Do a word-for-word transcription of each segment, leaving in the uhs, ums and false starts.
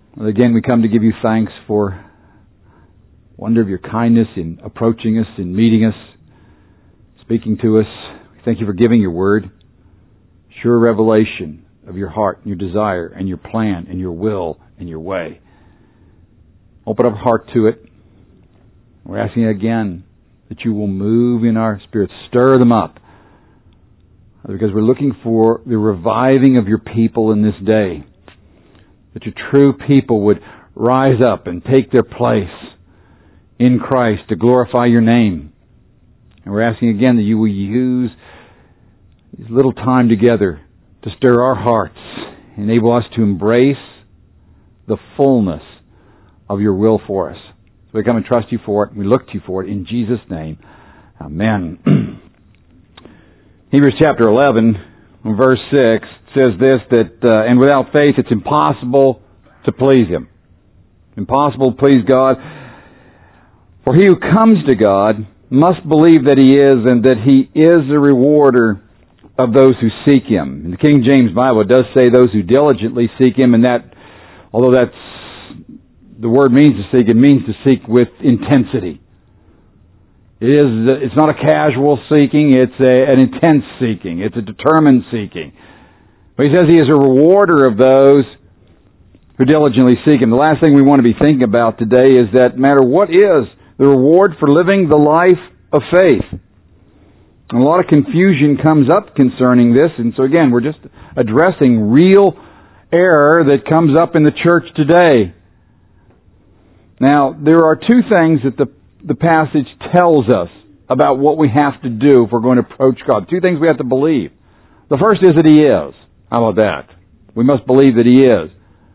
Well, again, we come to give you thanks for wonder of your kindness in approaching us, in meeting us, speaking to us. Thank you for giving your word. Sure revelation of your heart and your desire and your plan and your will and your way. Open up our heart to it. We're asking again that you will move in our spirits, stir them up, because we're looking for the reviving of your people in this day. That your true people would rise up and take their place in Christ to glorify your name. And we're asking again that you will use this little time together to stir our hearts, enable us to embrace the fullness of your will for us. So we come and trust you for it. We look to you for it in Jesus' name. Amen. Hebrews chapter eleven, verse six says this, that, uh, and without faith it's impossible to please Him. Impossible to please God. For he who comes to God must believe that He is, and that He is a rewarder of those who seek Him. In the King James Bible, it does say those who diligently seek Him, and that, although that's the word means to seek, it means to seek with intensity. It is, it's not a casual seeking, it's a, an intense seeking. It's a determined seeking. But He says He is a rewarder of those who diligently seek Him. The last thing we want to be thinking about today is that no matter what is the reward for living the life of faith. And a lot of confusion comes up concerning this, and so again, we're just addressing real error that comes up in the church today. Now, there are two things that the, the passage tells us about what we have to do if we're going to approach God. Two things we have to believe. The first is that He is. How about that? We must believe that He is.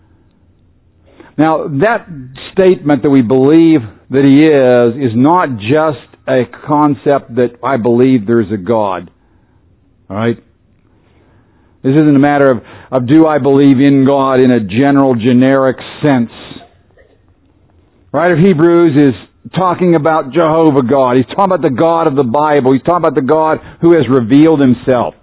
Now, that statement that we believe that He is, is not just a concept that I believe there's a God. Alright? This isn't a matter of, of do I believe in God in a general, generic sense. Writer of Hebrews is talking about Jehovah God. He's talking about the God of the Bible. He's talking about the God who has revealed Himself.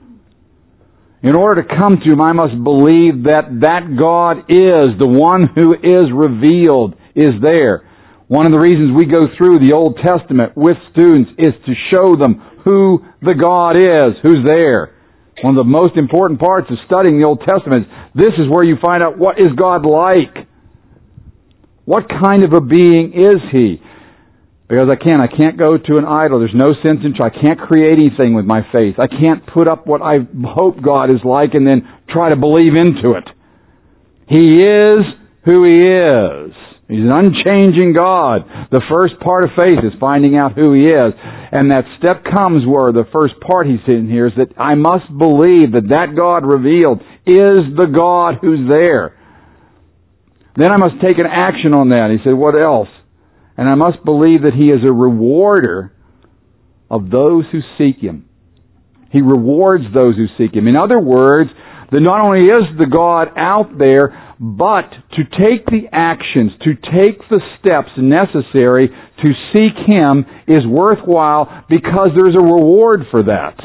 In order to come to Him, I must believe that that God is the one who is revealed, is there. One of the reasons we go through the Old Testament with students is to show them who the God is, who's there. One of the most important parts of studying the Old Testament is this is where you find out what is God like. What kind of a being is He? Because I can't, I can't go to an idol. There's no sense in try. I can't create anything with my faith. I can't put up what I hope God is like and then try to believe into it. He is who He is. He's an unchanging God. The first part of faith is finding out who He is. And that step comes where the first part He's in here is that I must believe that that God revealed is the God who's there. Then I must take an action on that. He said, what else? And I must believe that He is a rewarder of those who seek Him. He rewards those who seek Him. In other words, that not only is the God out there, but to take the actions, to take the steps necessary to seek Him is worthwhile because there's a reward for that.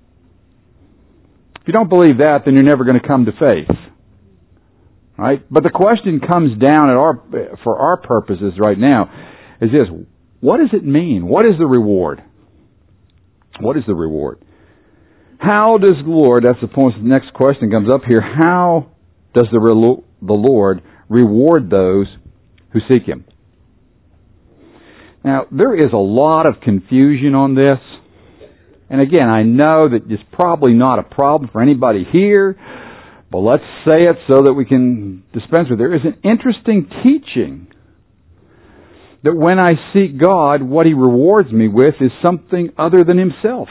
If you don't believe that, then you're never going to come to faith. Right? But the question comes down at our, for our purposes right now is this: what does it mean? What is the reward? What is the reward? How does the Lord, that's the point, the next question comes up here, how does the, the Lord reward those who seek Him? Now, there is a lot of confusion on this. And again, I know that it's probably not a problem for anybody here, but let's say it so that we can dispense with it. There is an interesting teaching that when I seek God, what He rewards me with is something other than Himself.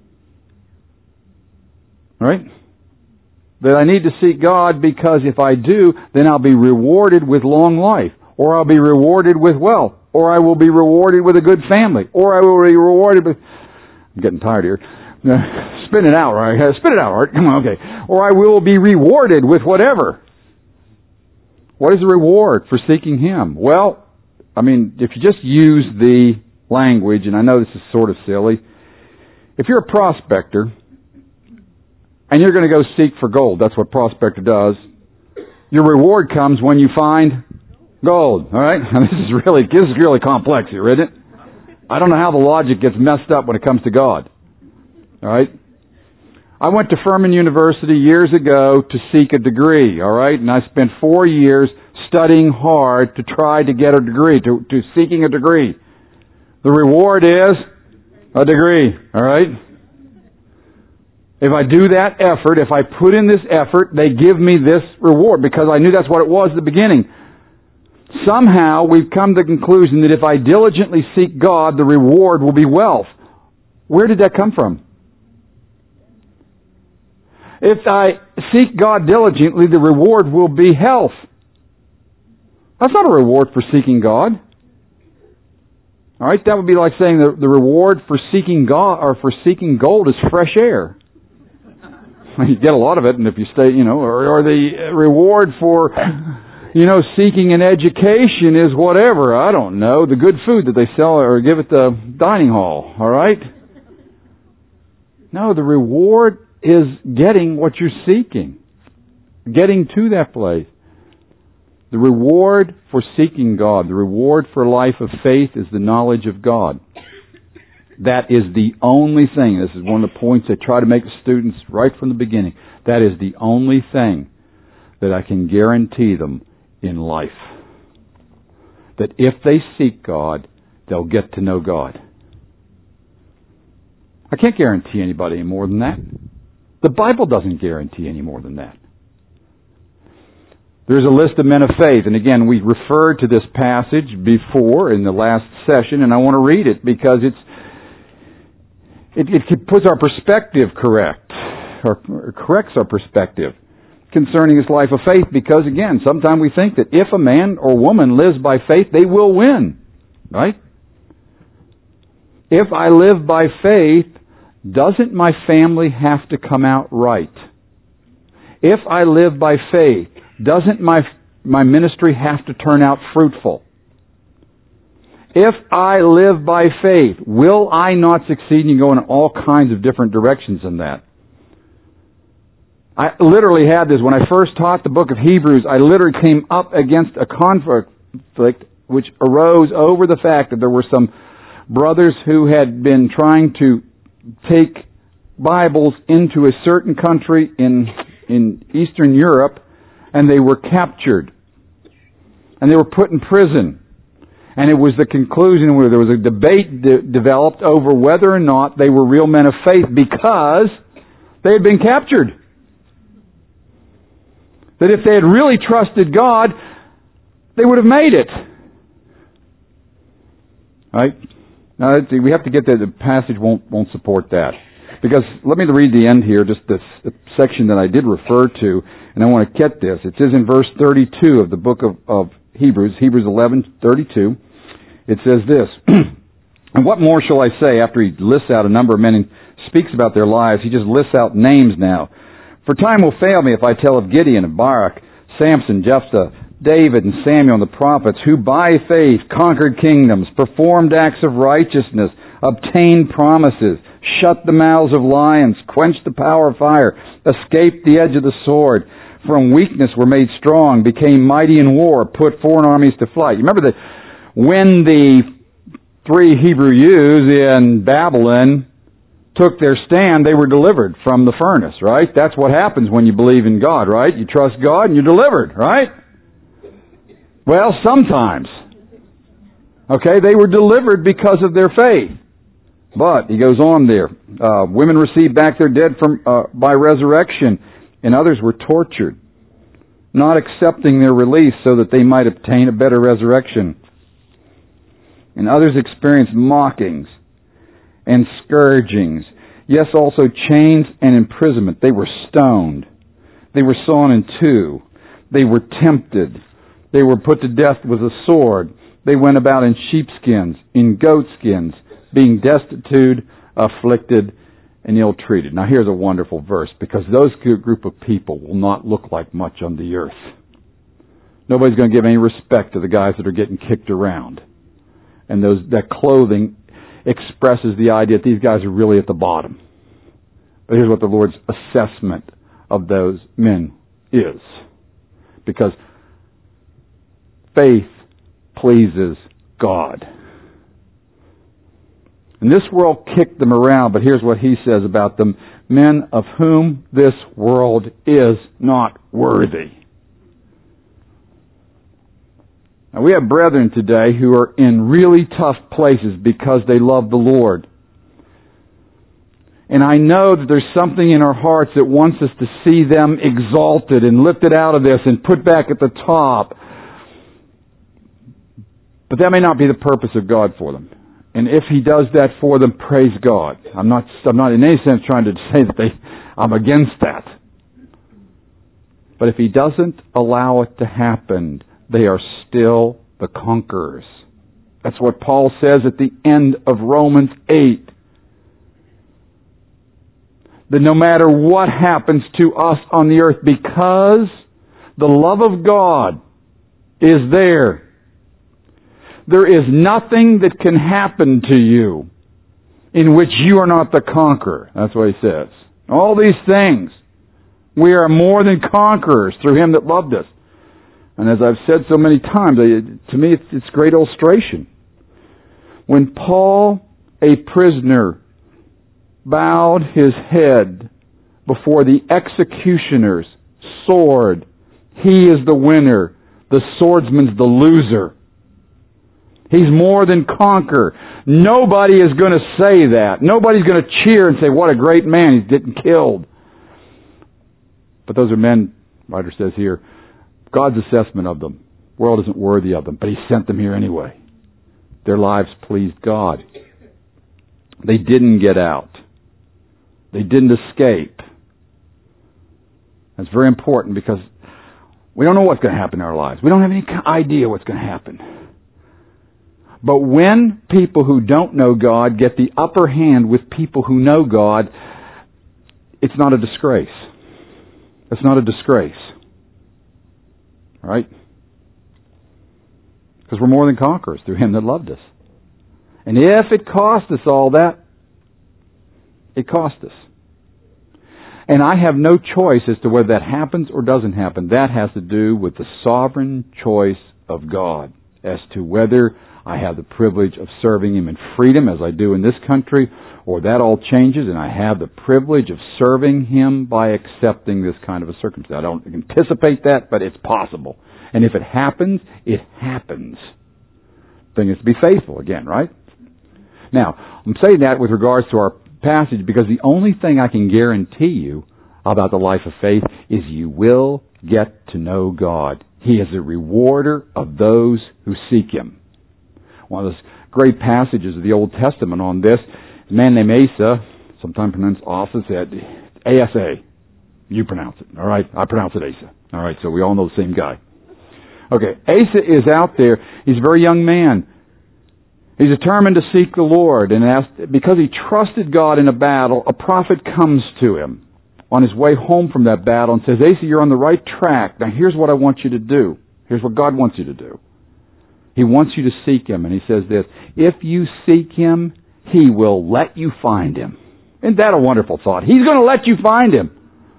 Right? That I need to seek God because if I do, then I'll be rewarded with long life, or I'll be rewarded with wealth, or I will be rewarded with a good family, or I will be rewarded with... I'm getting tired here. Spin it out, right? Spin it out, Art. Come on, okay. Or I will be rewarded with whatever. What is the reward for seeking Him? Well, I mean, if you just use the language, and I know this is sort of silly, if you're a prospector, and you're going to go seek for gold, that's what prospector does, Your reward comes when you find gold. All right? And this is really, this is really complex here, isn't it? I don't know how the logic gets messed up when it comes to God. All right? I went to Furman University years ago to seek a degree, all right? And I spent four years studying hard to try to get a degree, to, to seeking a degree. The reward is a degree, all right? If I do that effort, if I put in this effort, they give me this reward because I knew that's what it was at the beginning. Somehow we've come to the conclusion that if I diligently seek God, the reward will be wealth. Where did that come from? If I seek God diligently, the reward will be health. That's not a reward for seeking God. All right, that would be like saying the, the reward for seeking God or for seeking gold is fresh air. You get a lot of it, and if you stay, you know, or, or the reward for, you know, seeking an education is whatever. I don't know, the good food that they sell or give at the dining hall. All right. No, the reward is getting what you're seeking, getting to that place. The reward for seeking God, the reward for a life of faith is the knowledge of God. That is the only thing. This is one of the points I try to make to students right from the beginning. That is the only thing that I can guarantee them in life. That if they seek God, they'll get to know God. I can't guarantee anybody any more than that. The Bible doesn't guarantee any more than that. There's a list of men of faith, and again, we referred to this passage before in the last session, and I want to read it because it's it, it puts our perspective correct, or corrects our perspective concerning this life of faith, because again, sometimes we think that if a man or woman lives by faith, they will win, right? If I live by faith, doesn't my family have to come out right? If I live by faith, doesn't my my ministry have to turn out fruitful? If I live by faith, will I not succeed and go in all kinds of different directions in that? I literally had this when I first taught the book of Hebrews. I literally came up against a conflict which arose over the fact that there were some brothers who had been trying to take Bibles into a certain country in in Eastern Europe, and they were captured. And they were put in prison. And it was the conclusion where there was a debate de- developed over whether or not they were real men of faith because they had been captured. That if they had really trusted God, they would have made it. Right? Now, we have to get there. The passage won't won't support that. Because, let me read the end here, just this section that I did refer to, and I want to get this. It says in verse thirty-two of the book of, of Hebrews, Hebrews eleven thirty-two, it says this, and what more shall I say after he lists out a number of men and speaks about their lives? He just lists out names now. For time will fail me if I tell of Gideon and Barak, Samson, Jephthah, David and Samuel and the prophets, who by faith conquered kingdoms, performed acts of righteousness, obtained promises, shut the mouths of lions, quenched the power of fire, escaped the edge of the sword, from weakness were made strong, became mighty in war, put foreign armies to flight. You remember that when the three Hebrew youths in Babylon took their stand, they were delivered from the furnace, right? That's what happens when you believe in God, right? You trust God and you're delivered, right? Well, sometimes. Okay, they were delivered because of their faith. But, he goes on there, uh, women received back their dead from uh, by resurrection, and others were tortured, not accepting their release so that they might obtain a better resurrection. And others experienced mockings and scourgings, yes, also chains and imprisonment. They were stoned. They were sawn in two. They were tempted. They were put to death with a sword. They went about in sheepskins, in goatskins, being destitute, afflicted, and ill-treated. Now here's a wonderful verse, because those group of people will not look like much on the earth. Nobody's going to give any respect to the guys that are getting kicked around. And those that clothing expresses the idea that these guys are really at the bottom. But here's what the Lord's assessment of those men is. because faith pleases God. And this world kicked them around, but here's what he says about them. Men of whom this world is not worthy. Now, we have brethren today who are in really tough places because they love the Lord. And I know that there's something in our hearts that wants us to see them exalted and lifted out of this and put back at the top. But that may not be the purpose of God for them. And if He does that for them, praise God. I'm not, I'm not in any sense trying to say that they, I'm against that. But if He doesn't allow it to happen, they are still the conquerors. That's what Paul says at the end of Romans eight. That no matter what happens to us on the earth, because the love of God is there, there is nothing that can happen to you in which you are not the conqueror. That's what he says. All these things, we are more than conquerors through Him that loved us. And as I've said so many times, to me it's, it's great illustration. When Paul, a prisoner, bowed his head before the executioner's sword, he is the winner. The swordsman's the loser. He's more than conqueror. Nobody is going to say that. Nobody's going to cheer and say, what a great man, he's getting killed. But those are men, writer says here, God's assessment of them. The world isn't worthy of them, but He sent them here anyway. Their lives pleased God. They didn't get out. They didn't escape. That's very important because we don't know what's going to happen in our lives. We don't have any idea what's going to happen. But when people who don't know God get the upper hand with people who know God, it's not a disgrace. It's not a disgrace. Right? Because we're more than conquerors through Him that loved us. And if it cost us all that, it cost us. And I have no choice as to whether that happens or doesn't happen. That has to do with the sovereign choice of God as to whether I have the privilege of serving Him in freedom as I do in this country, or that all changes and I have the privilege of serving Him by accepting this kind of a circumstance. I don't anticipate that, but it's possible. And if it happens, it happens. The thing is to be faithful again, right? Now, I'm saying that with regards to our passage because the only thing I can guarantee you about the life of faith is you will get to know God. He is a rewarder of those who seek Him. One of those great passages of the Old Testament on this, a man named Asa, sometimes pronounced Asa, said, A S A. You pronounce it. All right? I pronounce it Asa. All right, so we all know the same guy. Okay, Asa is out there. He's a very young man. He's determined to seek the Lord, and asked, because he trusted God in a battle, a prophet comes to him on his way home from that battle and says, Asa, you're on the right track. Now here's what I want you to do. Here's what God wants you to do. He wants you to seek Him, and He says this, if you seek Him, He will let you find Him. Isn't that a wonderful thought? He's going to let you find Him.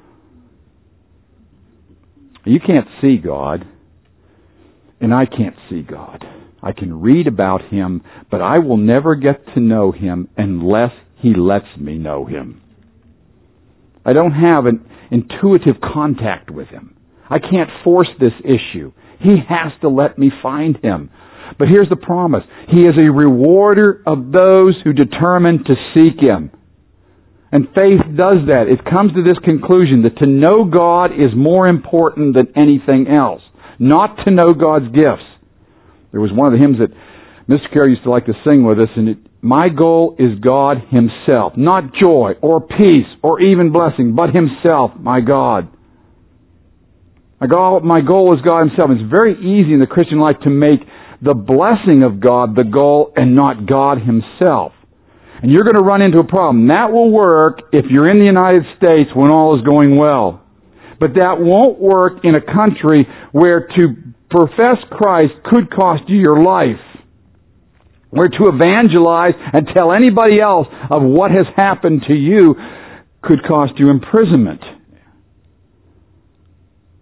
You can't see God, and I can't see God. I can read about Him, but I will never get to know Him unless He lets me know Him. I don't have an intuitive contact with Him. I can't force this issue. He has to let me find Him. But here's the promise. He is a rewarder of those who determine to seek Him. And faith does that. It comes to this conclusion that to know God is more important than anything else. Not to know God's gifts. There was one of the hymns that Mister Carroll used to like to sing with us, and it, my goal is God Himself. Not joy or peace or even blessing, but Himself, my God. My goal, my goal is God Himself. It's very easy in the Christian life to make the blessing of God the goal and not God Himself. And you're going to run into a problem. That will work if you're in the United States when all is going well. But that won't work in a country where to profess Christ could cost you your life. Where to evangelize and tell anybody else of what has happened to you could cost you imprisonment.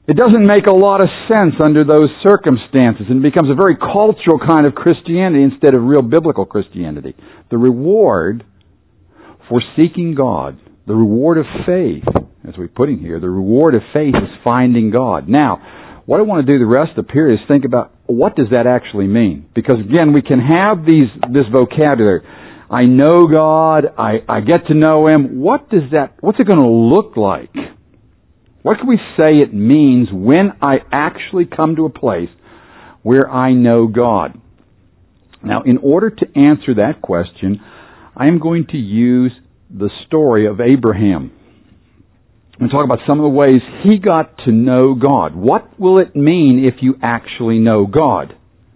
It doesn't make a lot of sense under those circumstances, and it becomes a very cultural kind of Christianity instead of real biblical Christianity. The reward for seeking God, the reward of faith, as we put in here, the reward of faith is finding God. Now, what I want to do the rest of the period is think about what does that actually mean? Because again, we can have these this vocabulary. I know God, I, I get to know Him. What does that, what's it going to look like? What can we say it means when I actually come to a place where I know God? Now, in order to answer that question, I am going to use the story of Abraham. I'm going to talk about some of the ways he got to know God. What will it mean if you actually know God?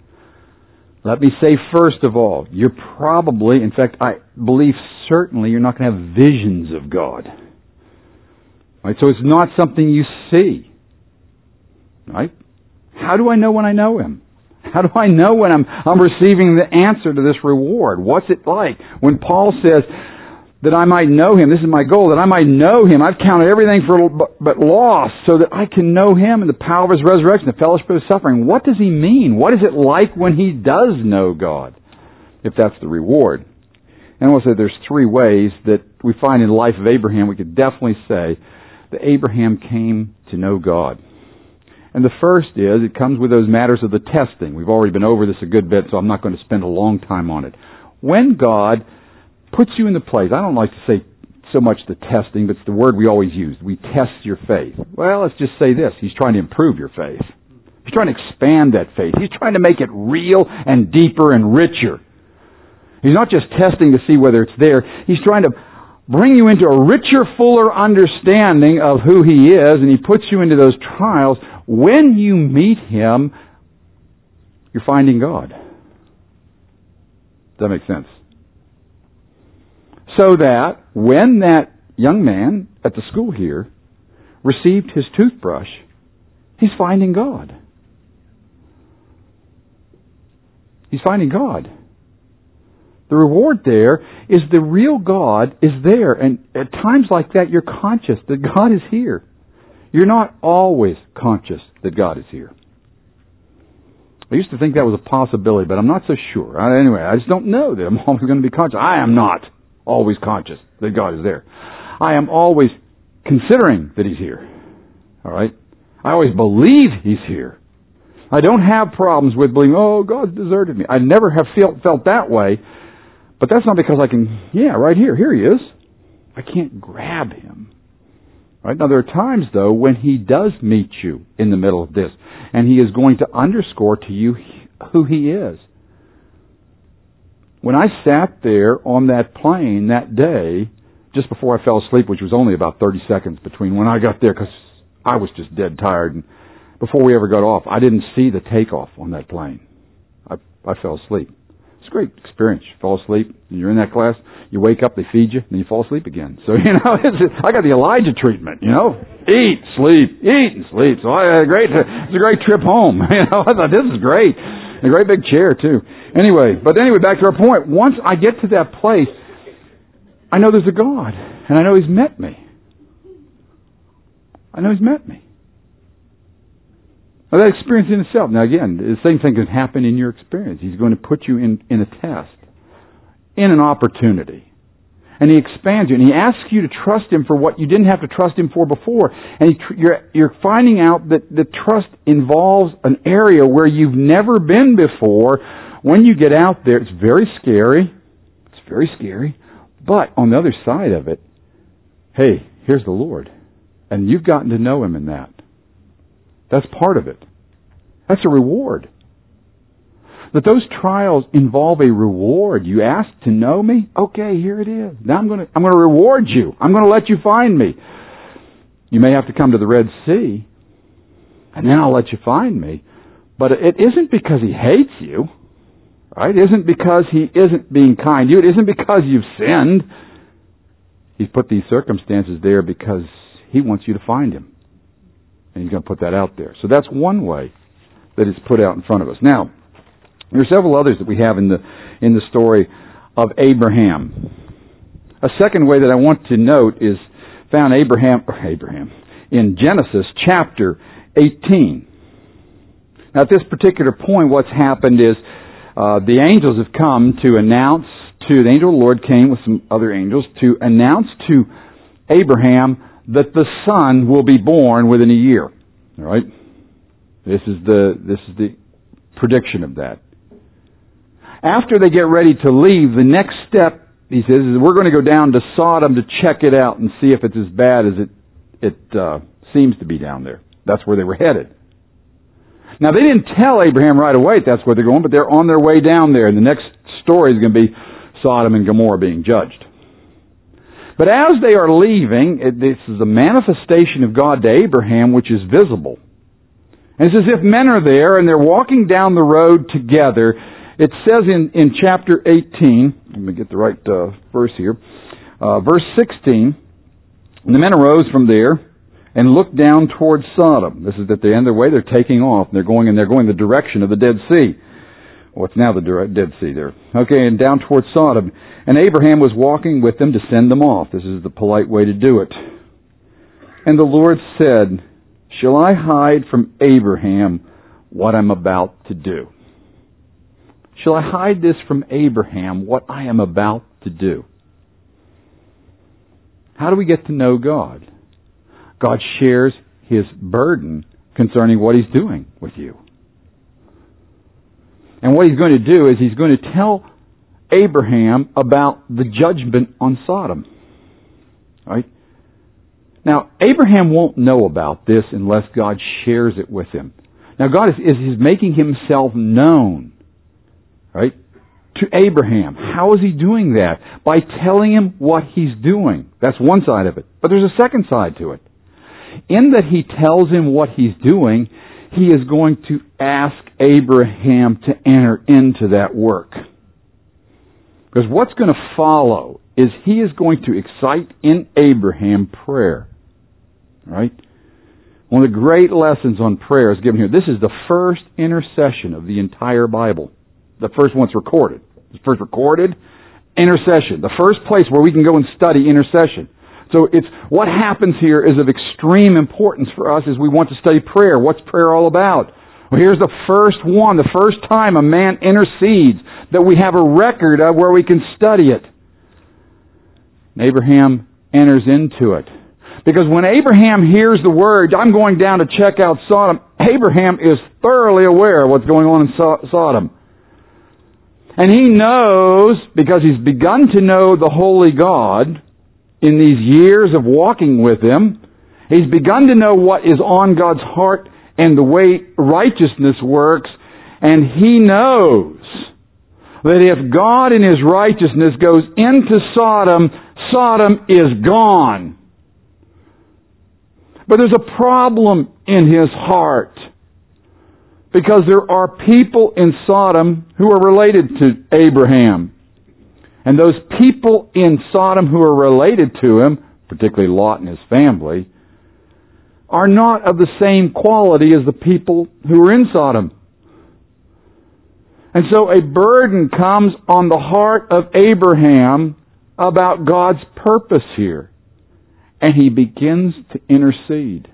Let me say first of all, you're probably, in fact, I believe certainly you're not going to have visions of God. Right? So it's not something you see. Right? How do I know when I know Him? How do I know when I'm, I'm receiving the answer to this reward? What's it like? When Paul says that I might know Him, this is my goal, that I might know Him. I've counted everything for but, but loss so that I can know Him and the power of His resurrection, the fellowship of His suffering. What does he mean? What is it like when he does know God? If that's the reward. And I want to say there's three ways that we find in the life of Abraham. We could definitely say that Abraham came to know God. And the first is, it comes with those matters of the testing. We've already been over this a good bit, so I'm not going to spend a long time on it. When God puts you in the place, I don't like to say so much the testing, but it's the word we always use. We test your faith. Well, let's just say this. He's trying to improve your faith. He's trying to expand that faith. He's trying to make it real and deeper and richer. He's not just testing to see whether it's there. He's trying to bring you into a richer, fuller understanding of who He is, and He puts you into those trials. When you meet Him, you're finding God. Does that make sense? So that when that young man at the school here received his toothbrush, he's finding God. He's finding God. The reward there is the real God is there. And at times like that, you're conscious that God is here. You're not always conscious that God is here. I used to think that was a possibility, but I'm not so sure. Anyway, I just don't know that I'm always going to be conscious. I am not always conscious that God is there. I am always considering that He's here. All right? I always believe He's here. I don't have problems with believing, oh, God's deserted me. I never have felt, felt that way. But that's not because I can, yeah, right here, here He is. I can't grab Him. Right? Now, there are times, though, when He does meet you in the middle of this, and He is going to underscore to you who He is. When I sat there on that plane that day, just before I fell asleep, which was only about thirty seconds between when I got there, because I was just dead tired, and before we ever got off, I didn't see the takeoff on that plane. I, I fell asleep. It's a great experience. You fall asleep, and you're in that class, you wake up, they feed you, and then you fall asleep again. So, you know, it's, I got the Elijah treatment, you know. Eat, sleep, eat and sleep. So I had a great, it's a great trip home. You know, I thought, this is great. A great big chair, too. Anyway, but anyway, back to our point. Once I get to that place, I know there's a God, and I know He's met me. I know He's met me. Now, that experience in itself, now again, the same thing can happen in your experience. He's going to put you in, in a test, in an opportunity. And He expands you, and He asks you to trust Him for what you didn't have to trust Him for before. And he, you're, you're finding out that the trust involves an area where you've never been before. When you get out there, it's very scary. It's very scary. But on the other side of it, hey, here's the Lord. And you've gotten to know Him in that. That's part of it. That's a reward. That those trials involve a reward. You ask to know me? Okay, here it is. Now I'm going to, I'm going to reward you. I'm going to let you find me. You may have to come to the Red Sea, and then I'll let you find me. But it isn't because He hates you. Right? It isn't because He isn't being kind to you. It isn't because you've sinned. He's put these circumstances there because He wants you to find Him. And He's going to put that out there. So that's one way that it's put out in front of us. Now, there are several others that we have in the in the story of Abraham. A second way that I want to note is found Abraham or Abraham in Genesis chapter eighteen. Now at this particular point, what's happened is uh, the angels have come to announce to, the angel of the Lord came with some other angels to announce to Abraham that the son will be born within a year. All right? This is the, this is the prediction of that. After they get ready to leave, the next step, he says, is we're going to go down to Sodom to check it out and see if it's as bad as it, it uh, seems to be down there. That's where they were headed. Now, they didn't tell Abraham right away that's where they're going, but they're on their way down there. And the next story is going to be Sodom and Gomorrah being judged. But as they are leaving, it, this is a manifestation of God to Abraham, which is visible. And it's as if men are there and they're walking down the road together. It says in, in chapter eighteen, let me get the right uh, verse here, uh, verse sixteen, and the men arose from there and looked down towards Sodom. This is at the end of their way. They're taking off. And they're going, and they're going the direction of the Dead Sea. What's now the Dead Sea there. Okay, and down towards Sodom. And Abraham was walking with them to send them off. This is the polite way to do it. And the Lord said, shall I hide from Abraham what I'm about to do? Shall I hide this from Abraham, what I am about to do? How do we get to know God? God shares His burden concerning what He's doing with you. And what He's going to do is He's going to tell Abraham about the judgment on Sodom. Right? Now, Abraham won't know about this unless God shares it with him. Now, God is, is He's making Himself known, right, to Abraham. How is He doing that? By telling him what He's doing. That's one side of it. But there's a second side to it. In that He tells him what He's doing, He is going to ask Abraham to enter into that work. Because what's going to follow is He is going to excite in Abraham prayer. Right? One of the great lessons on prayer is given here. This is the first intercession of the entire Bible. The first one that's recorded. The first recorded intercession. The first place where we can go and study intercession. So it's what happens here is of extreme importance for us as we want to study prayer. What's prayer all about? Well, here's the first one, the first time a man intercedes that we have a record of where we can study it. And Abraham enters into it. Because when Abraham hears the word, I'm going down to check out Sodom, Abraham is thoroughly aware of what's going on in so- Sodom. And he knows, because he's begun to know the Holy God in these years of walking with Him, he's begun to know what is on God's heart and the way righteousness works, and he knows that if God in His righteousness goes into Sodom, Sodom is gone. But there's a problem in his heart, because there are people in Sodom who are related to Abraham. And those people in Sodom who are related to him, particularly Lot and his family, are not of the same quality as the people who are in Sodom. And so a burden comes on the heart of Abraham about God's purpose here. And he begins to intercede.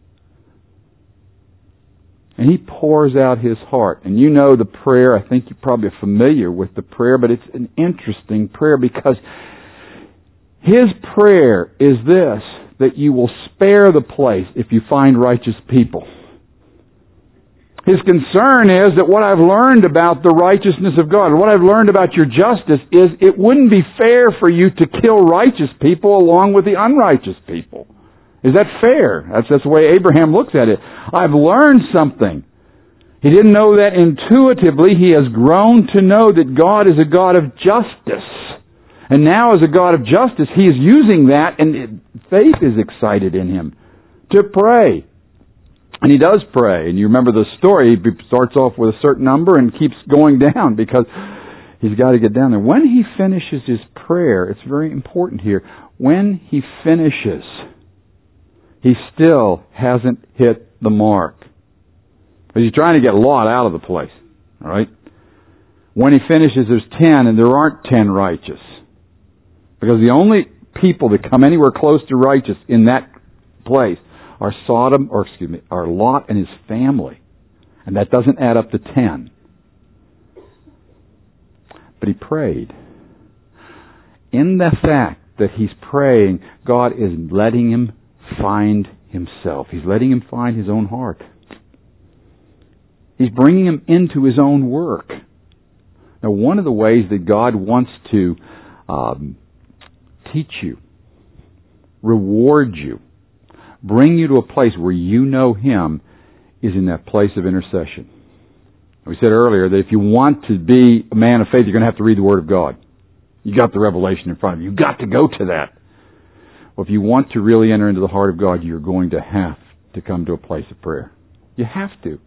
And he pours out his heart. And you know the prayer. I think you're probably familiar with the prayer, but it's an interesting prayer because his prayer is this, that you will spare the place if you find righteous people. His concern is that what I've learned about the righteousness of God, what I've learned about your justice, is it wouldn't be fair for you to kill righteous people along with the unrighteous people. Is that fair? That's, that's the way Abraham looks at it. I've learned something. He didn't know that intuitively. He has grown to know that God is a God of justice. And now as a God of justice, he is using that, and it, faith is excited in him to pray. And he does pray. And you remember the story. He starts off with a certain number and keeps going down because he's got to get down there. When he finishes his prayer, it's very important here. When he finishes, he still hasn't hit the mark. Because he's trying to get Lot out of the place. All right? When he finishes, there's ten, and there aren't ten righteous. Because the only people that come anywhere close to righteous in that place are Sodom, or excuse me, are Lot and his family. And that doesn't add up to ten. But he prayed. In the fact that he's praying, God is letting him find himself. He's letting him find his own heart. He's bringing him into his own work. Now, one of the ways that God wants to um, teach you, reward you, bring you to a place where you know Him is in that place of intercession. We said earlier that if you want to be a man of faith, you're going to have to read the Word of God. You got the revelation in front of you. You've got to go to that. Well, if you want to really enter into the heart of God, you're going to have to come to a place of prayer. You have to.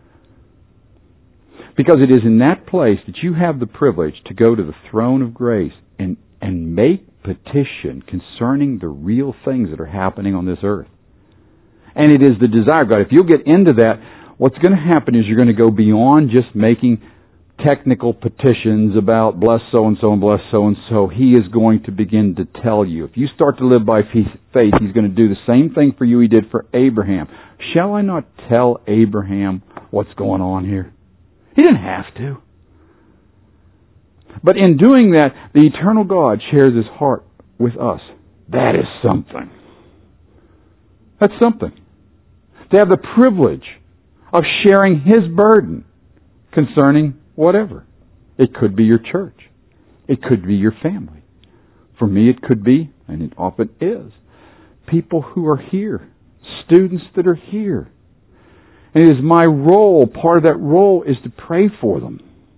Because it is in that place that you have the privilege to go to the throne of grace and, and make petition concerning the real things that are happening on this earth. And it is the desire of God. If you'll get into that, what's going to happen is you're going to go beyond just making technical petitions about bless so-and-so and bless so-and-so. He is going to begin to tell you. If you start to live by faith, He's going to do the same thing for you He did for Abraham. Shall I not tell Abraham what's going on here? He didn't have to. But in doing that, the eternal God shares His heart with us. That is something. That's something. To have the privilege of sharing His burden concerning whatever. It could be your church. It could be your family. For me, it could be, and it often is, people who are here, students that are here. And it is my role, part of that role is to pray for them.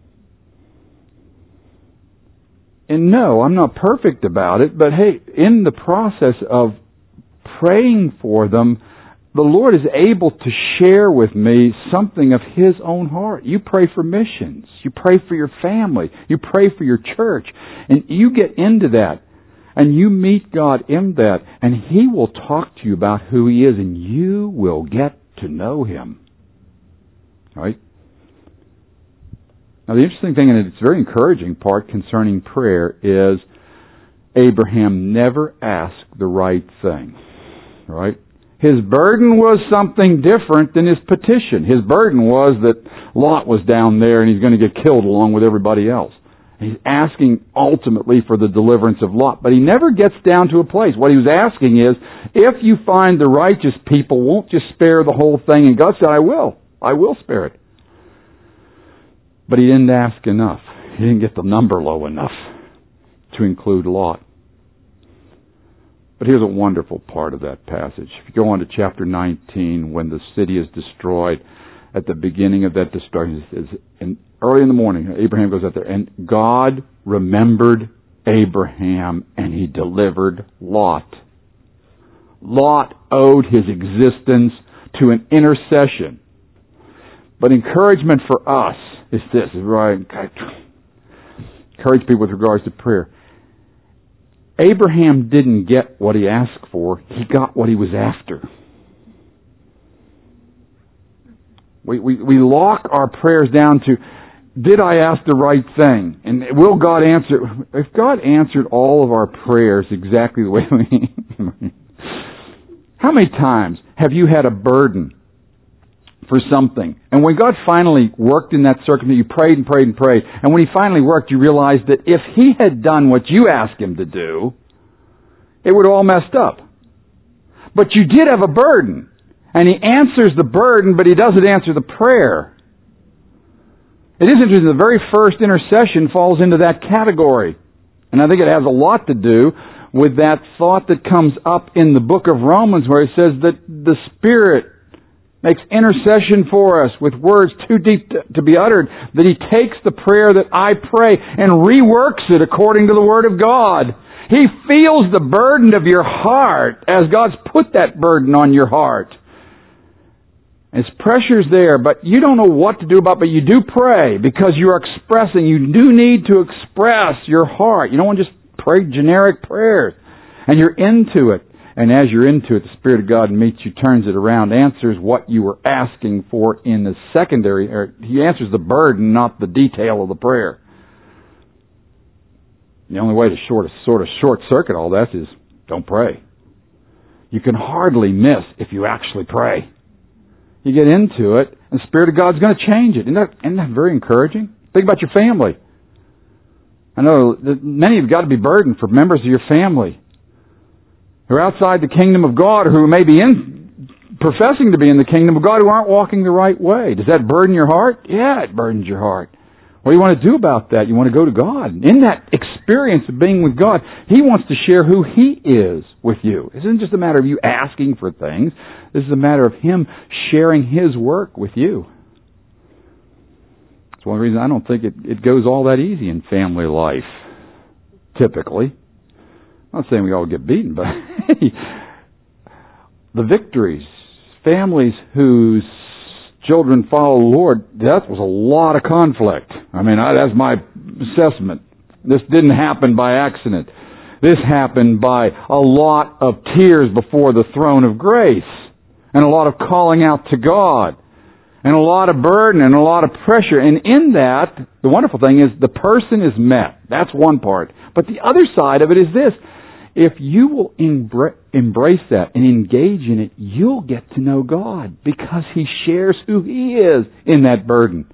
And no, I'm not perfect about it, but hey, in the process of praying for them, the Lord is able to share with me something of His own heart. You pray for missions. You pray for your family. You pray for your church. And you get into that. And you meet God in that. And He will talk to you about who He is. And you will get to know Him. Right? Now the interesting thing, and it's a very encouraging part concerning prayer, is Abraham never asked the right thing. Right? His burden was something different than his petition. His burden was that Lot was down there and he's going to get killed along with everybody else. And he's asking ultimately for the deliverance of Lot. But he never gets down to a place. What he was asking is, if you find the righteous people, won't you spare the whole thing? And God said, I will. I will spare it. But he didn't ask enough. He didn't get the number low enough to include Lot. But here's a wonderful part of that passage. If you go on to chapter nineteen, when the city is destroyed, at the beginning of that destruction, it says, and early in the morning, Abraham goes out there, and God remembered Abraham, and He delivered Lot. Lot owed his existence to an intercession. But encouragement for us is this, right? Encourage people with regards to prayer. Abraham didn't get what he asked for. He got what he was after. We, we, we lock our prayers down to, did I ask the right thing? And will God answer? If God answered all of our prayers exactly the way we... How many times have you had a burden for something? And when God finally worked in that circumstance, you prayed and prayed and prayed. And when He finally worked, you realized that if He had done what you asked Him to do, it would have all messed up. But you did have a burden. And He answers the burden, but He doesn't answer the prayer. It is interesting, the very first intercession falls into that category. And I think it has a lot to do with that thought that comes up in the book of Romans, where it says that the Spirit makes intercession for us with words too deep to, to be uttered, that He takes the prayer that I pray and reworks it according to the Word of God. He feels the burden of your heart as God's put that burden on your heart. It's pressure's there, but you don't know what to do about it, but you do pray because you're expressing, you do need to express your heart. You don't want to just pray generic prayers. And you're into it. And as you're into it, the Spirit of God meets you, turns it around, answers what you were asking for in the secondary, or He answers the burden, not the detail of the prayer. The only way to short, sort of short circuit all that is don't pray. you can hardly miss if you actually pray. You get into it, and the Spirit of God's going to change it. Isn't that, isn't that very encouraging? Think about your family. I know that many have got to be burdened for members of your family who are outside the kingdom of God, or who may be in, professing to be in the kingdom of God, who aren't walking the right way. Does that burden your heart? Yeah, it burdens your heart. What do you want to do about that? You want to go to God. In that experience of being with God, He wants to share who He is with you. It isn't just a matter of you asking for things. This is a matter of Him sharing His work with you. That's one reason I don't think it, it goes all that easy in family life, typically. I'm not saying we all get beaten, but the victories, families whose children follow the Lord, that was a lot of conflict. I mean, I, that's my assessment. This didn't happen by accident. This happened by a lot of tears before the throne of grace, and a lot of calling out to God, and a lot of burden, and a lot of pressure. And in that, the wonderful thing is the person is met. That's one part. But the other side of it is this. If you will embra- embrace that and engage in it, you'll get to know God because He shares who He is in that burden.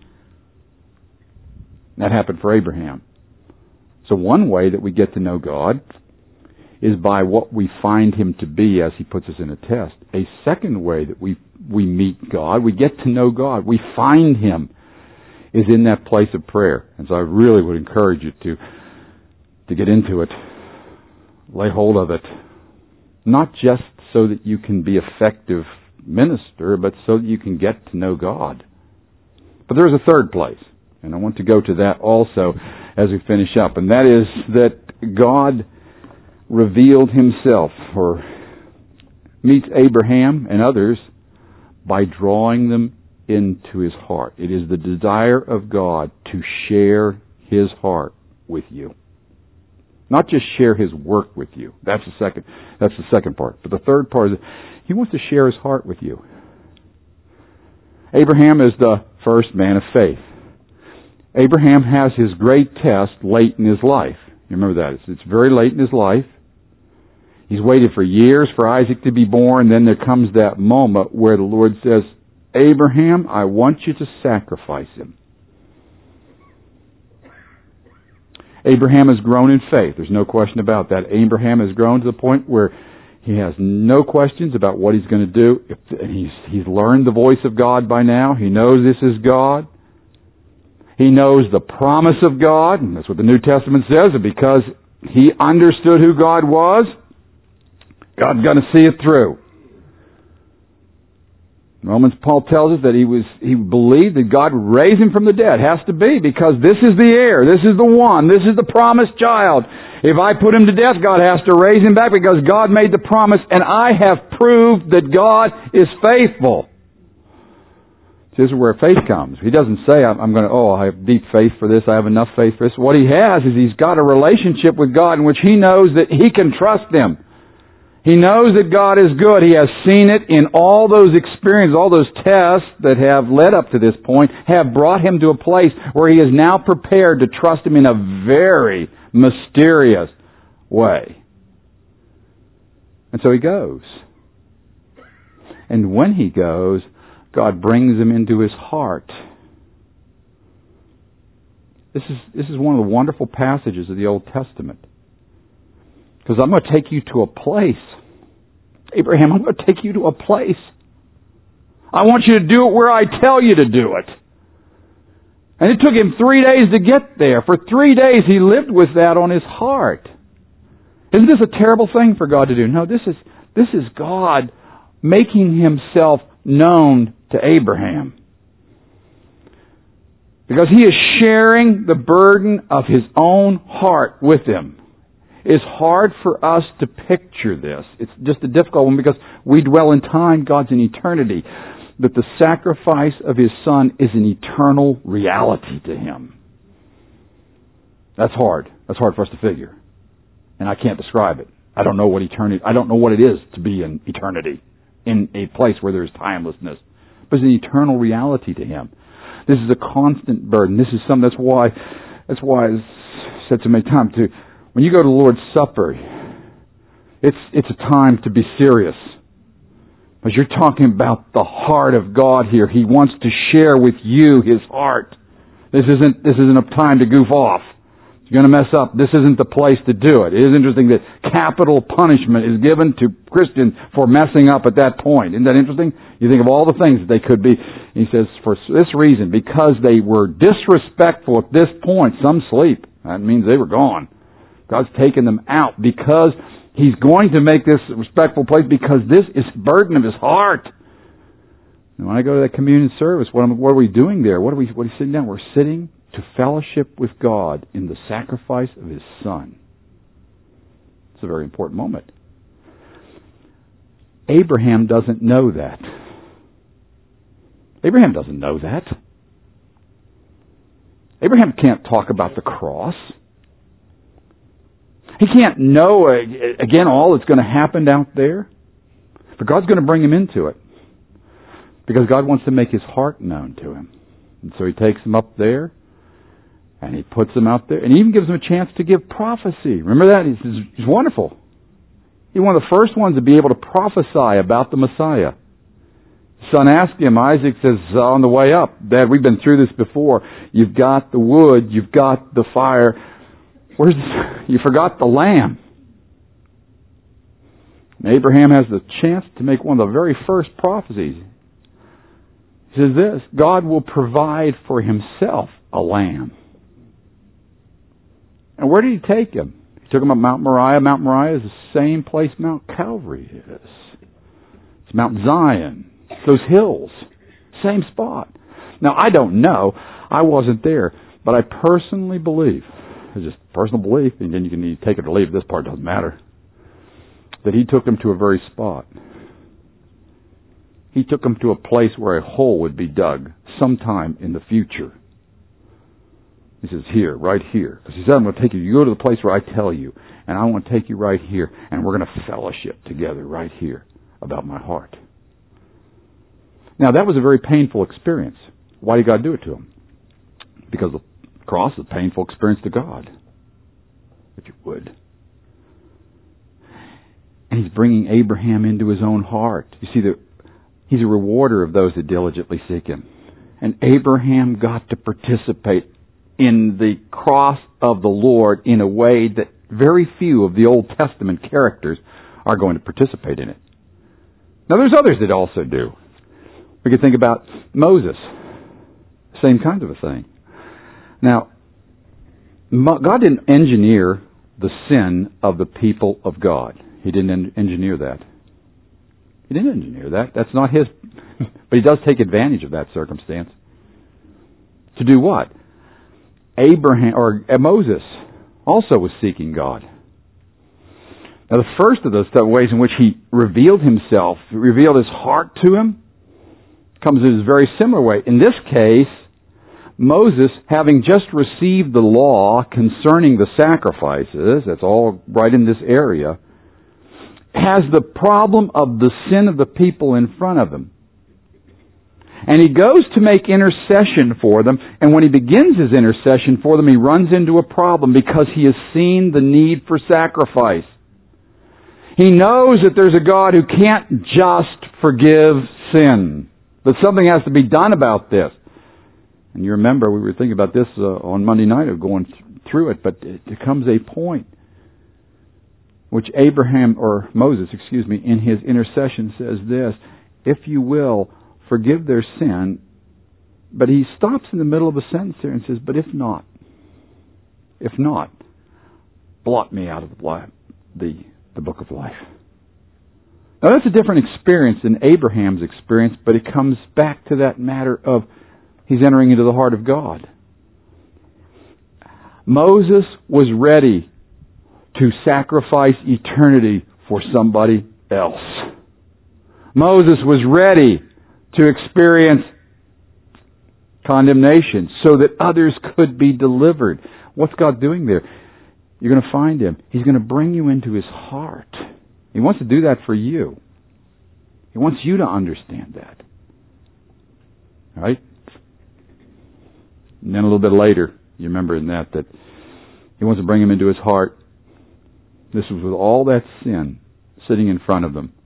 That happened for Abraham. So one way that we get to know God is by what we find Him to be as He puts us in a test. A second way that we we meet God, we get to know God, we find Him, is in that place of prayer. And so I really would encourage you to to get into it. Lay hold of it. Not just so that you can be effective minister, but so that you can get to know God. But there is a third place, and I want to go to that also as we finish up, and that is that God revealed Himself, or meets Abraham and others by drawing them into His heart. It is the desire of God to share His heart with you. Not just share His work with you. That's the second, that's the second part. But the third part is He wants to share His heart with you. Abraham is the first man of faith. Abraham has his great test late in his life. You remember that. It's, it's very late in his life. He's waited for years for Isaac to be born. Then there comes that moment where the Lord says, Abraham, I want you to sacrifice him. Abraham has grown in faith. There's no question about that. Abraham has grown to the point where he has no questions about what he's going to do. If, and he's, he's learned the voice of God by now. He knows this is God. He knows the promise of God, and that's what the New Testament says, and because he understood who God was, God's going to see it through. Romans, Paul tells us that he was he believed that God would raise him from the dead. Has to be, because this is the heir. This is the one. This is the promised child. If I put him to death, God has to raise him back because God made the promise, and I have proved that God is faithful. This is where faith comes. He doesn't say, I'm going to, oh, I have deep faith for this, I have enough faith for this. What he has is he's got a relationship with God in which he knows that he can trust Him. He knows that God is good. He has seen it in all those experiences, all those tests that have led up to this point, have brought him to a place where he is now prepared to trust Him in a very mysterious way. And so he goes. And when he goes, God brings him into His heart. This is, this is one of the wonderful passages of the Old Testament. Because I'm going to take you to a place. Abraham, I'm going to take you to a place. I want you to do it where I tell you to do it. And it took him three days to get there. For three days he lived with that on his heart. Isn't this a terrible thing for God to do? No, this is, this is God making Himself known to Abraham. Because He is sharing the burden of His own heart with him. It's hard for us to picture this. It's just a difficult one because we dwell in time, God's in eternity. But the sacrifice of His Son is an eternal reality to Him. That's hard. That's hard for us to figure. And I can't describe it. I don't know what eternity, I don't know what it is to be in eternity, in a place where there is timelessness. But it's an eternal reality to Him. This is a constant burden. This is something, that's why, that's why I've said so many times too. When you go to the Lord's Supper, it's it's a time to be serious. But you're talking about the heart of God here. He wants to share with you His heart. This isn't this isn't a time to goof off. If you're going to mess up, this isn't the place to do it. It is interesting that capital punishment is given to Christians for messing up at that point. Isn't that interesting? You think of all the things that they could be. He says, for this reason, because they were disrespectful at this point, some sleep. That means they were gone. God's taken them out because He's going to make this a respectful place because this is the burden of His heart. And when I go to that communion service, what, am, what are we doing there? What are we, what are we sitting down? We're sitting to fellowship with God in the sacrifice of His Son. It's a very important moment. Abraham doesn't know that. Abraham doesn't know that. Abraham can't talk about the cross. He can't know, again, all that's going to happen out there. But God's going to bring him into it. Because God wants to make His heart known to him. And so He takes him up there, and He puts him out there, and He even gives him a chance to give prophecy. Remember that? He's, he's wonderful. He's one of the first ones to be able to prophesy about the Messiah. Son asked him, Isaac says, on the way up, Dad, we've been through this before. You've got the wood, you've got the fire. Where's the, you forgot the lamb. And Abraham has the chance to make one of the very first prophecies. He says this, God will provide for Himself a lamb. And where did He take him? He took him up Mount Moriah. Mount Moriah is the same place Mount Calvary is. It's Mount Zion. Those hills. Same spot. Now, I don't know. I wasn't there. But I personally believe, it's just personal belief, and then you can take it or leave it, this part doesn't matter, that He took him to a very spot. He took him to a place where a hole would be dug sometime in the future. He says, here, right here. Because He said, I'm going to take you. You go to the place where I tell you, and I want to take you right here, and we're going to fellowship together right here about my heart. Now, that was a very painful experience. Why did God do it to him? Because the cross is a painful experience to God, if you would. And He's bringing Abraham into His own heart. You see, the, He's a rewarder of those that diligently seek Him. And Abraham got to participate in the cross of the Lord in a way that very few of the Old Testament characters are going to participate in it. Now, there's others that also do. We could think about Moses. Same kind of a thing. Now, God didn't engineer the sin of the people of God. He didn't engineer that. He didn't engineer that. That's not His. But He does take advantage of that circumstance. To do what? Abraham, or Moses, also was seeking God. Now, the first of those ways in which He revealed Himself, revealed His heart to him, comes in a very similar way. In this case, Moses, having just received the law concerning the sacrifices, that's all right in this area, has the problem of the sin of the people in front of him. And he goes to make intercession for them, and when he begins his intercession for them, he runs into a problem because he has seen the need for sacrifice. He knows that there's a God who can't just forgive sin. But something has to be done about this. And you remember, we were thinking about this uh, on Monday night of going th- through it, but it, it comes a point which Abraham, or Moses, excuse me, in his intercession says this, if you will, forgive their sin. But he stops in the middle of a sentence there and says, but if not, if not, blot me out of the, life, the, the book of life. Now that's a different experience than Abraham's experience, but it comes back to that matter of he's entering into the heart of God. Moses was ready to sacrifice eternity for somebody else. Moses was ready to experience condemnation so that others could be delivered. What's God doing there? You're going to find Him. He's going to bring you into His heart. He wants to do that for you. He wants you to understand that. All right? And then a little bit later, you remember in that, that He wants to bring him into His heart. This was with all that sin sitting in front of them.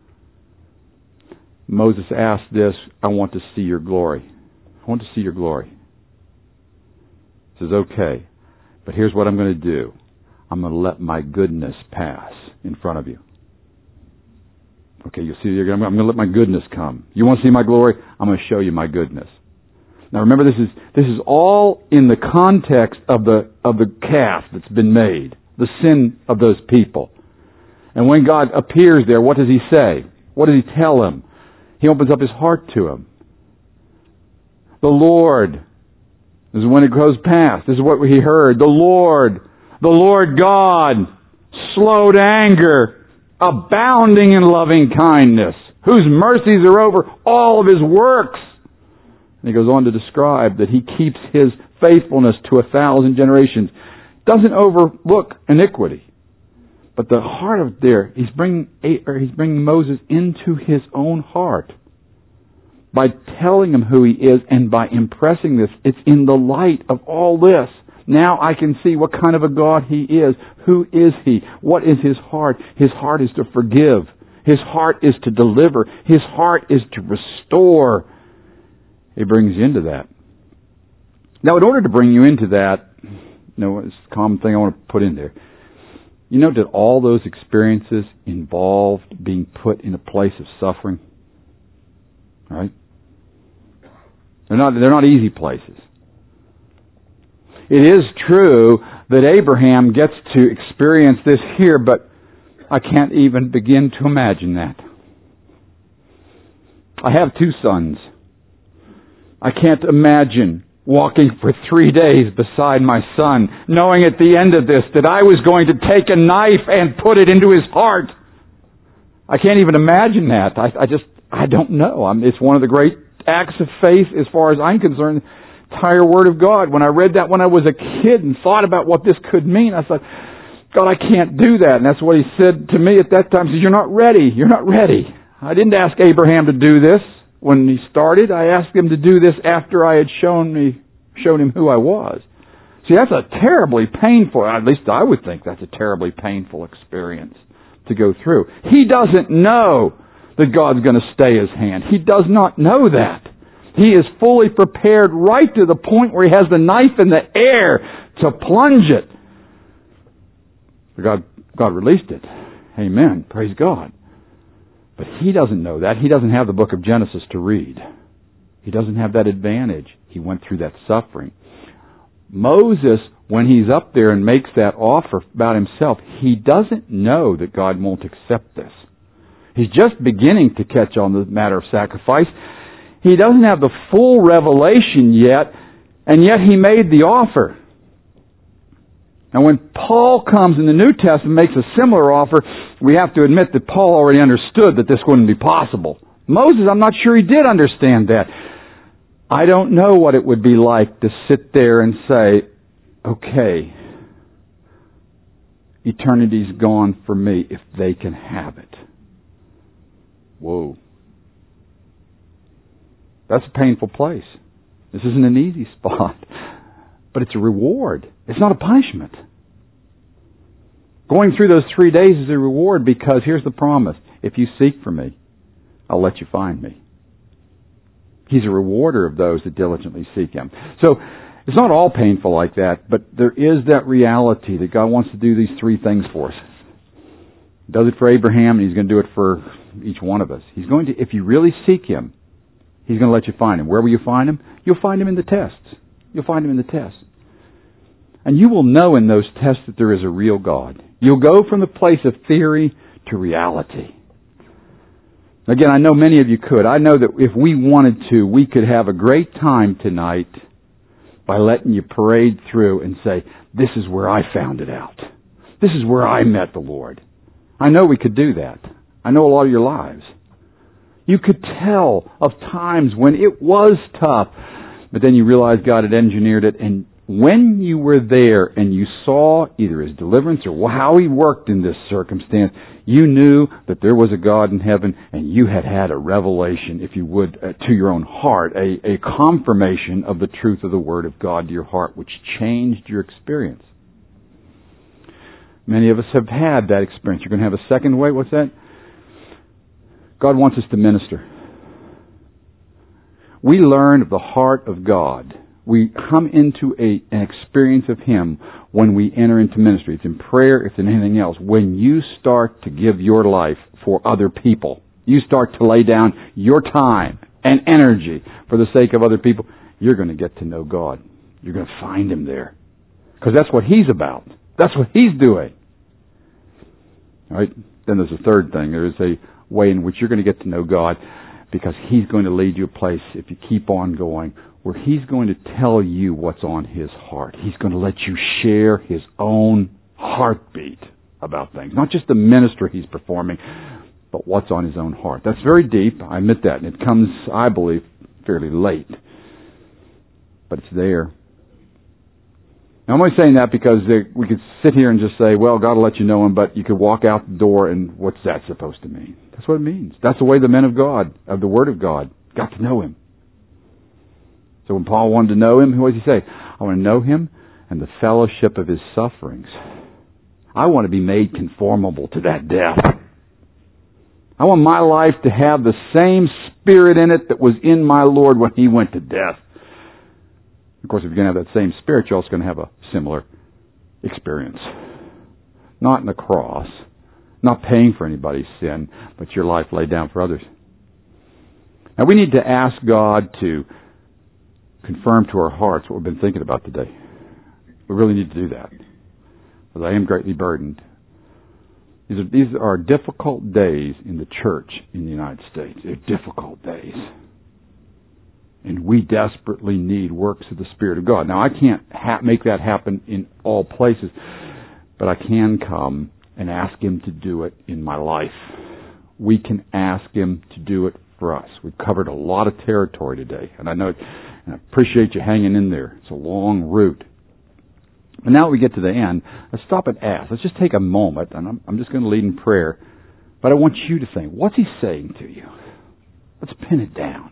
Moses asked this, I want to see your glory. I want to see your glory. He says, okay, but here's what I'm going to do. I'm going to let my goodness pass in front of you. Okay, you see, I'm going to let my goodness come. You want to see my glory? I'm going to show you my goodness. Now remember, this is this is all in the context of the of the calf that's been made, the sin of those people. And when God appears there, what does He say? What does He tell him? He opens up His heart to him. The Lord, this is when it goes past. This is what he heard. The Lord, the Lord God, slow to anger, abounding in loving kindness, whose mercies are over all of His works. And he goes on to describe that He keeps His faithfulness to a thousand generations. Doesn't overlook iniquity. But the heart of there, he's bringing, or he's bringing Moses into his own heart. By telling him who he is and by impressing this, it's in the light of all this. Now I can see what kind of a God He is. Who is He? What is His heart? His heart is to forgive. His heart is to deliver. His heart is to restore. He brings you into that. Now, in order to bring you into that, you know, it's a common thing I want to put in there. You know that all those experiences involved being put in a place of suffering? Right? They're not, they're not easy places. It is true that Abraham gets to experience this here, but I can't even begin to imagine that. I have two sons. I can't imagine walking for three days beside my son, knowing at the end of this that I was going to take a knife and put it into his heart. I can't even imagine that. I, I just, I don't know. I'm, it's one of the great acts of faith as far as I'm concerned, the entire Word of God. When I read that when I was a kid and thought about what this could mean, I thought, God, I can't do that. And that's what He said to me at that time. He said, you're not ready. You're not ready. I didn't ask Abraham to do this when he started. I asked him to do this after I had shown me, shown him who I was. See, that's a terribly painful, at least I would think that's a terribly painful experience to go through. He doesn't know that God's going to stay His hand. He does not know that. He is fully prepared right to the point where he has the knife in the air to plunge it. God, God released it. Amen. Praise God. But he doesn't know that. He doesn't have the book of Genesis to read. He doesn't have that advantage. He went through that suffering. Moses, when he's up there and makes that offer about himself, he doesn't know that God won't accept this. He's just beginning to catch on the matter of sacrifice. He doesn't have the full revelation yet, and yet he made the offer. And when Paul comes in the New Testament and makes a similar offer, we have to admit that Paul already understood that this wouldn't be possible. Moses, I'm not sure he did understand that. I don't know what it would be like to sit there and say, okay, eternity's gone for me if they can have it. Whoa. That's a painful place. This isn't an easy spot. But it's a reward. It's not a punishment. Going through those three days is a reward because here's the promise. If you seek for me, I'll let you find me. He's a rewarder of those that diligently seek Him. So it's not all painful like that, but there is that reality that God wants to do these three things for us. He does it for Abraham, and He's going to do it for each one of us. He's going to, if you really seek Him, He's going to let you find Him. Where will you find Him? You'll find Him in the tests. You'll find Him in the tests. And you will know in those tests that there is a real God. You'll go from the place of theory to reality. Again, I know many of you could. I know that if we wanted to, we could have a great time tonight by letting you parade through and say, this is where I found it out. This is where I met the Lord. I know we could do that. I know a lot of your lives. You could tell of times when it was tough, but then you realized God had engineered it, and when you were there and you saw either His deliverance or how He worked in this circumstance, you knew that there was a God in heaven, and you had had a revelation, if you would, uh, to your own heart, a, a confirmation of the truth of the Word of God to your heart, which changed your experience. Many of us have had that experience. You're going to have a second way. What's that? God wants us to minister. We learn of the heart of God. We come into a, an experience of Him when we enter into ministry. It's in prayer, it's in anything else. When you start to give your life for other people, you start to lay down your time and energy for the sake of other people, you're going to get to know God. You're going to find Him there. Because that's what He's about. That's what He's doing. All right? Then there's a third thing. There is a way in which you're going to get to know God, because He's going to lead you a place, if you keep on going, where He's going to tell you what's on His heart. He's going to let you share His own heartbeat about things. Not just the ministry He's performing, but what's on His own heart. That's very deep, I admit that. And it comes, I believe, fairly late. But it's there. Now, I'm only saying that because we could sit here and just say, well, God will let you know Him, but you could walk out the door and what's that supposed to mean? That's what it means. That's the way the men of God, of the Word of God, got to know Him. So when Paul wanted to know Him, what did he say? I want to know Him and the fellowship of His sufferings. I want to be made conformable to that death. I want my life to have the same spirit in it that was in my Lord when He went to death. Of course, if you're going to have that same spirit, you're also going to have a similar experience. Not in the cross, not paying for anybody's sin, but your life laid down for others. Now, we need to ask God to confirm to our hearts what we've been thinking about today. We really need to do that. Because I am greatly burdened. These are, these are difficult days in the church in the United States. They're difficult days. And we desperately need works of the Spirit of God. Now, I can't ha- make that happen in all places, but I can come and ask Him to do it in my life. We can ask Him to do it for us. We've covered a lot of territory today, and I know, and I appreciate you hanging in there. It's a long route. But now we get to the end, let's stop and ask. Let's just take a moment, and I'm, I'm just going to lead in prayer. But I want you to think, what's He saying to you? Let's pin it down.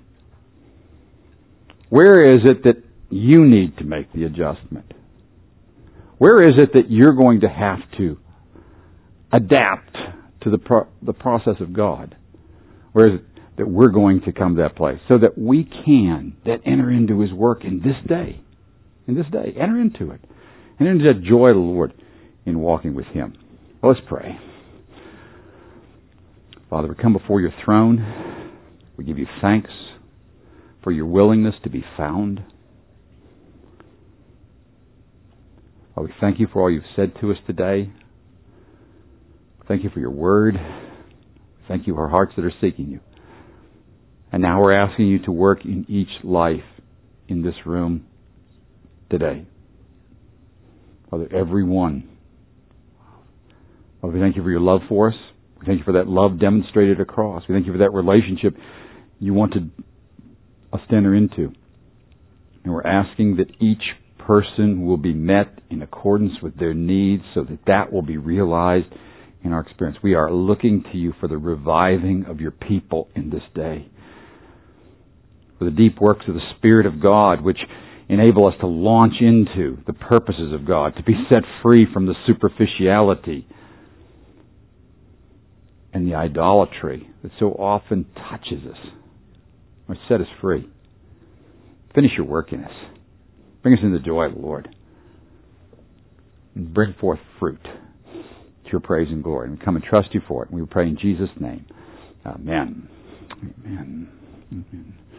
Where is it that you need to make the adjustment? Where is it that you're going to have to adapt to the pro- the process of God? Where is it that we're going to come to that place so that we can that enter into His work in this day? In this day. Enter into it. Enter into that joy of the Lord in walking with Him. Well, let's pray. Father, we come before your throne. We give you thanks for your willingness to be found. Oh, we thank you for all you've said to us today. Thank you for your word. Thank you for hearts that are seeking you. And now we're asking you to work in each life in this room today. Father, every one. Father, we thank you for your love for us. We thank you for that love demonstrated across. We thank you for that relationship you wanted us to enter into. And we're asking that each person will be met in accordance with their needs so that that will be realized in our experience. We are looking to you for the reviving of your people in this day. For the deep works of the Spirit of God, which enable us to launch into the purposes of God, to be set free from the superficiality and the idolatry that so often touches us. Or set us free. Finish your work in us. Bring us into the joy of the Lord. And bring forth fruit to your praise and glory. And we come and trust you for it. And we pray in Jesus' name. Amen. Amen. Amen.